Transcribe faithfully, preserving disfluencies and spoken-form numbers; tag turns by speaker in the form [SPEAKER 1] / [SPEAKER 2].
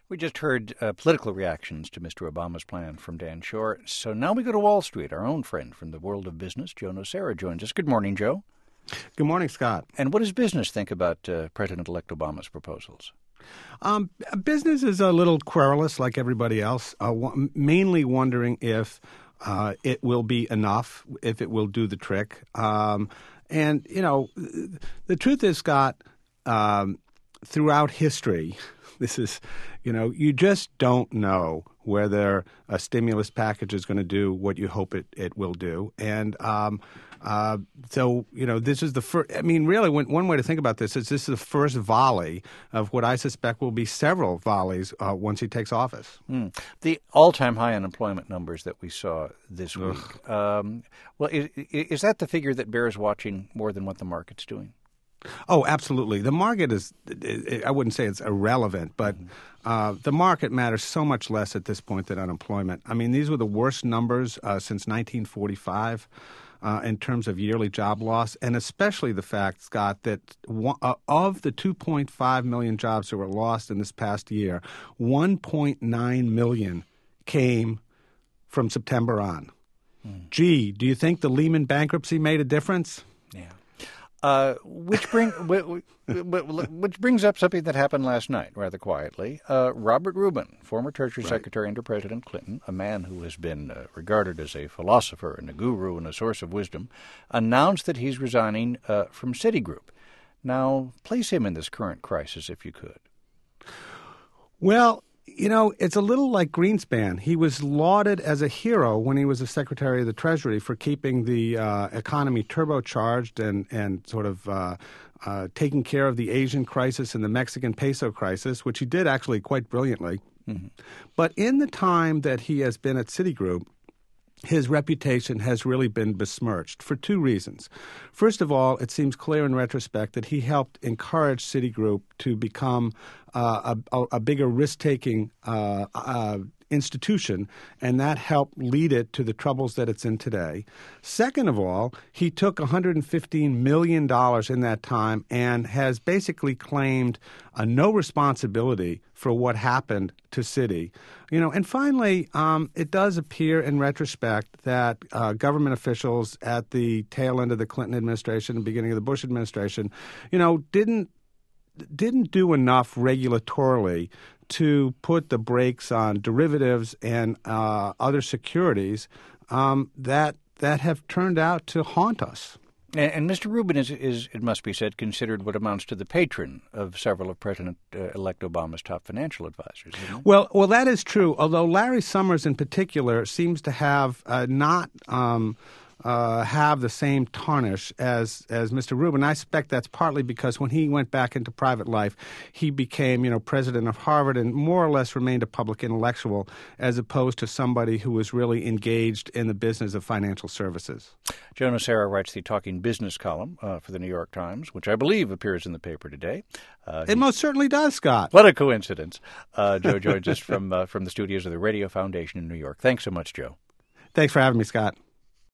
[SPEAKER 1] We just heard uh, political reactions to Mister Obama's plan from Dan Shor. So now we go to Wall Street. Our own friend from the world of business, Joe Nocera, joins us. Good morning, Joe.
[SPEAKER 2] Good morning, Scott.
[SPEAKER 1] And what does business think about uh, President-elect Obama's proposals?
[SPEAKER 2] Um, business is a little querulous, like everybody else, uh, w- mainly wondering if uh, it will be enough, if it will do the trick. Um, and, you know, the truth is, Scott, um, throughout history, this is, you know, you just don't know whether a stimulus package is going to do what you hope it, it will do. And um, uh, so, you know, this is the first, I mean, really, when, one way to think about this is this is the first volley of what I suspect will be several volleys uh, once he takes office.
[SPEAKER 1] Mm. The all-time high unemployment numbers that we saw this
[SPEAKER 2] Ugh.
[SPEAKER 1] week, um, well, is, is that the figure that bears watching more than what the market's doing?
[SPEAKER 2] Oh, absolutely. The market is, I wouldn't say it's irrelevant, but uh, the market matters so much less at this point than unemployment. I mean, these were the worst numbers uh, since nineteen forty-five uh, in terms of yearly job loss, and especially the fact, Scott, that one, uh, of the two point five million jobs that were lost in this past year, one point nine million came from September on. Mm. Gee, do you think the Lehman bankruptcy made a difference?
[SPEAKER 1] Yeah. Uh, which bring which brings up something that happened last night, rather quietly. Uh, Robert Rubin, former Treasury
[SPEAKER 2] right.
[SPEAKER 1] Secretary under President Clinton, a man who has been uh, regarded as a philosopher and a guru and a source of wisdom, announced that he's resigning uh, from Citigroup. Now, place him in this current crisis, if you could.
[SPEAKER 2] Well, you know, it's a little like Greenspan. He was lauded as a hero when he was the Secretary of the Treasury for keeping the uh, economy turbocharged and, and sort of uh, uh, taking care of the Asian crisis and the Mexican peso crisis, which he did actually quite brilliantly. Mm-hmm. But in the time that he has been at Citigroup, his reputation has really been besmirched for two reasons. First of all, it seems clear in retrospect that he helped encourage Citigroup to become uh, a, a bigger risk-taking uh, uh, institution, and that helped lead it to the troubles that it's in today. Second of all, he took one hundred fifteen million dollars in that time and has basically claimed uh, no responsibility for what happened to Citi. You know, and finally, um, it does appear in retrospect that uh, government officials at the tail end of the Clinton administration and beginning of the Bush administration, you know, didn't didn't do enough regulatorily to put the brakes on derivatives and uh, other securities um, that that have turned out to haunt us.
[SPEAKER 1] And, and Mister Rubin is, is, it must be said, considered what amounts to the patron of several of President-elect Obama's top financial advisors. Isn't it?
[SPEAKER 2] Well, well, that is true. Although Larry Summers, in particular, seems to have uh, not. Um, Uh, have the same tarnish as as Mister Rubin. I suspect that's partly because when he went back into private life, he became, you know, president of Harvard and more or less remained a public intellectual as opposed to somebody who was really engaged in the business of financial services.
[SPEAKER 1] Joe Nocera writes the Talking Business column uh, for the New York Times, which I believe appears in the paper today. Uh,
[SPEAKER 2] it most certainly does, Scott.
[SPEAKER 1] What a coincidence. Uh, Joe joins us from uh, from the studios of the Radio Foundation in New York. Thanks so much, Joe.
[SPEAKER 2] Thanks for having me, Scott.